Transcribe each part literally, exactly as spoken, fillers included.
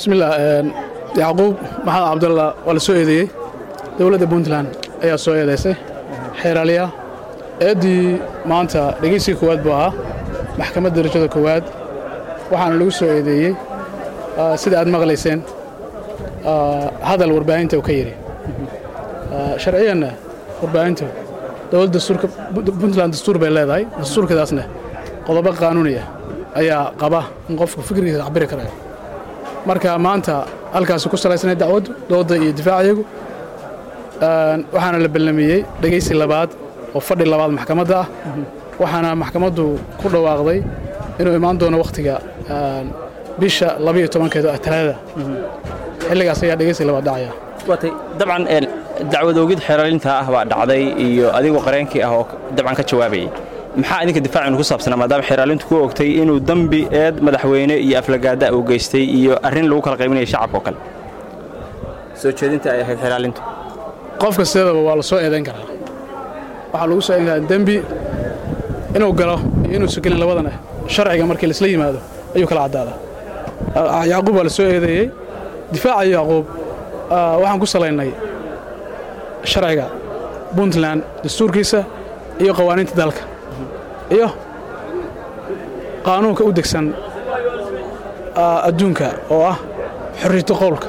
بسم الله يعقوب محمد عبد الله ولا soo eedeeyay dawladda Puntland ayaa soo eedeysay xeeraliya eedii maanta dhageysi koowaad baa maxkamadda darajada koowaad waxaana lagu soo eedeeyay sida aad maqlayseen hadal warbaahinta oo ka yiri sharciyan warbaahinta dawladda dastuurka Puntland dastuur bay leedahay dastuurkadaasna qodobo qaanuuni ah ayaa qaba in qofku fikirkiisa cabiri karo marka maanta halkaas ku salaysnay dacwad dooda iyo difaaciyagu aan waxaana la ballamiyay dhageysi labaad oo fadhi labaad maxkamadda ah waxaana maxkamaddu ku dhawaaqday inuu imaan doono waqtiga bisha laba iyo toban-keeda talaada xilligaas ayaa dhageysi labaad dhacaya watay dabcan dacwad oogid xeeralinta ah baa dhacday iyo adigoo qareenkii ah oo dabcan ka jawaabayay maxaa idinka difaacan ku saabsanaa maadaama xeeralintu ku ogtay inuu dambi eed madaxweyne iyo aflagaada uu geystay iyo arrin lagu kala qaybinayo shacabka oo kale soo jeedinta ay ahayd xeeralintu qofka sidaba waa la soo eedeyn karaa waxa lagu soo eedeyn dambi inuu galo iyo inuu sugelin labadana sharciga markii la isla yimaado ayuu kala cadaadaa Yacquub waa la soo eedeeyay difaaca Yacquub waxaan ku salaynay sharciga Puntland dastuurkiisa iyo qawaaniinta dalka iyo qaanuunka u degsan adduunka oo ah xorriyadda qowlka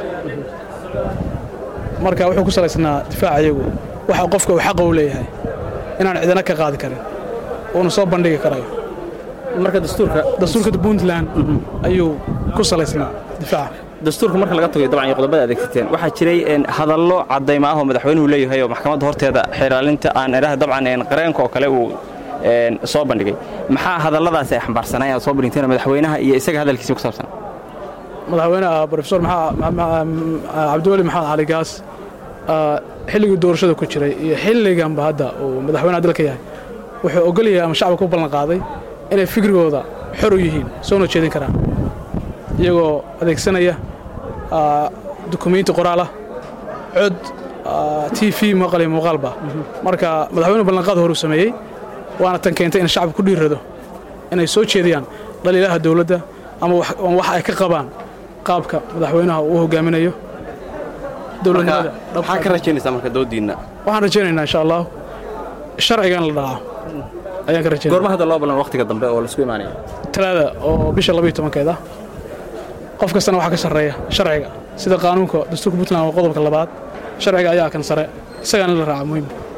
marka wuxuu ku salaysnaa difaacayagu waxa qofka uu xaq u leeyahay inaan cidina ka qaadi karin oo soo bandhigi karayo marka dastuurka dastuurka Puntland ayuu ku salaysnaa difaaca dastuurka marka laga tagay dabcan qodobada adeegsateen waxa jiray in hadallo cadeymo ah oo madaxweynuhu leeyahay oo maxkamadda horteeda xeeralinta aan iraahdo dabcan in qareenka oo kale uu een soo bandhigay maxaa hadalladaas ay xambaarsanayeen soo bandhigteen madaxweynaha iyo isaga hadalkiisa ku saabsan madaxweynaha professor Cabdiwali Maxamed Cali Gaas xilliga doorashada ku jiray iyo xilligan ba hadda oo madaxweynaha dalka yahay wuxuu ogolyahay ama shacabka ku ballan qaaday inay fikrigooda xor u yihiin soo jeedin karaan iyagoo adeegsanaya dukumeenti qoraal ah cod T V maqal muuqaalba marka madaxweynuhu ballan qaad hor u sameeyay waana tan keentay in shacabku ku dhiirado inay soo jeediyaan dhaliilaha dawladda ama wax ay ka qabaan qaabka madaxweynaha uu hogaaminayo dawladnimada waxaan ka rajaynaysaa marka doodiina waxaan rajaynaynaa insha Allah sharcigan la dhaco ayaan ka rajaynaa goorma hadda loo balan waqtiga dambe oo la isku iimaanayo talaada oo bisha laba iyo toban-keeda qof kastana waxa ka sareeya sharciga sida qaanuunka dastuurka Puntland oo qodobka labaad sharciga ayaa kan sare isagana la raaco muhiim